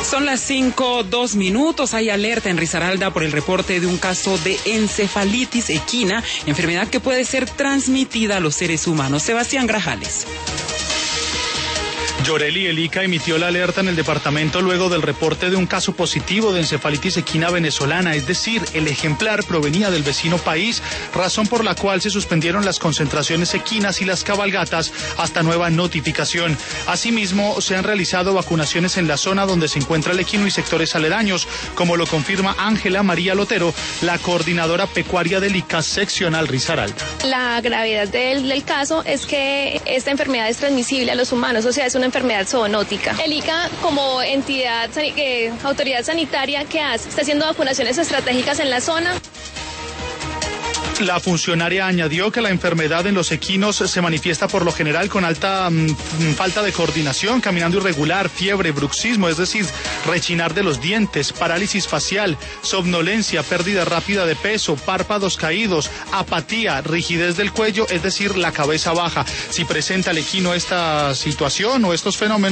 Son las 5:02. Hay alerta en Risaralda por el reporte de un caso de encefalitis equina, enfermedad que puede ser transmitida a los seres humanos. Sebastián Grajales. Llorelli, el ICA emitió la alerta en el departamento luego del reporte de un caso positivo de encefalitis equina venezolana, es decir, el ejemplar provenía del vecino país, razón por la cual se suspendieron las concentraciones equinas y las cabalgatas hasta nueva notificación. Asimismo, se han realizado vacunaciones en la zona donde se encuentra el equino y sectores aledaños, como lo confirma Ángela María Lotero, la coordinadora pecuaria del ICA seccional Risaralda. La gravedad del caso es que esta enfermedad es transmisible a los humanos, o sea, es una enfermedad zoonótica. El ICA, como entidad, autoridad sanitaria, ¿qué hace? Está haciendo vacunaciones estratégicas en la zona. La funcionaria añadió que la enfermedad en los equinos se manifiesta por lo general con alta falta de coordinación, caminando irregular, fiebre, bruxismo, es decir, rechinar de los dientes, parálisis facial, somnolencia, pérdida rápida de peso, párpados caídos, apatía, rigidez del cuello, es decir, la cabeza baja. Si presenta el equino esta situación o estos fenómenos,